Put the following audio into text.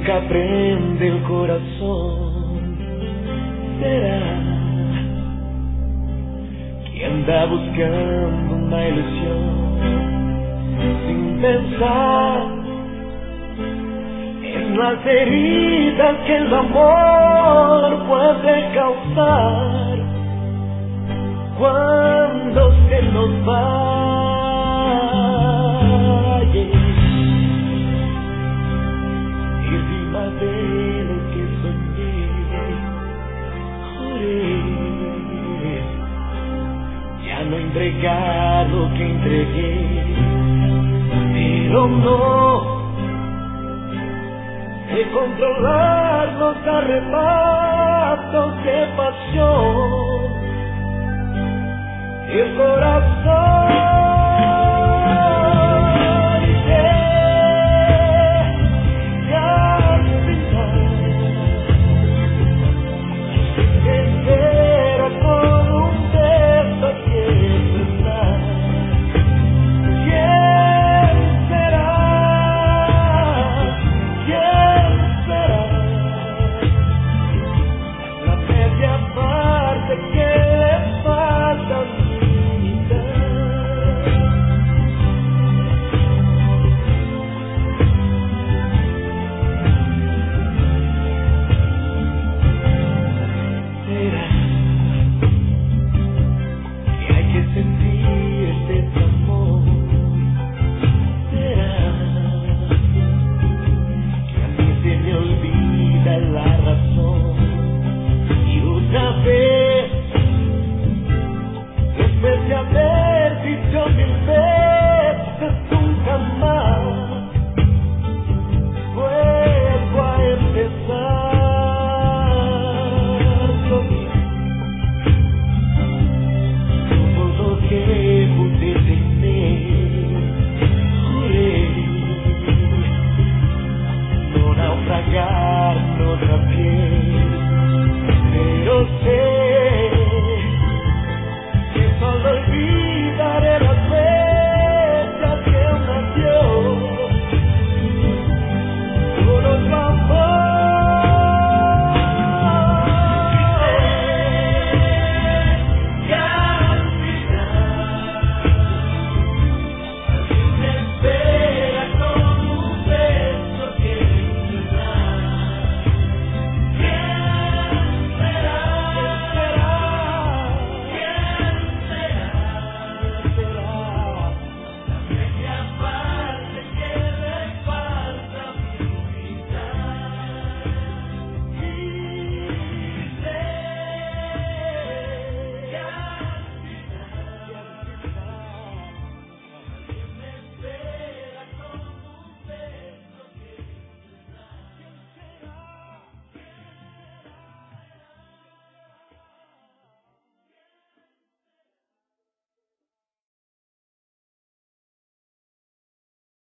nunca prende el corazón. Será que anda buscando una ilusión sin pensar en las heridas que el amor puede causar cuando se nos vaya. Encima de lo que soñé, juré ya no entregar lo que entregué, pero no de controlar los arrebatos de pasión. El corazón que al final espera con un beso que expresar. ¿Quién será? ¿Quién será? La media parte que le falta a mí. Pero sé que solo el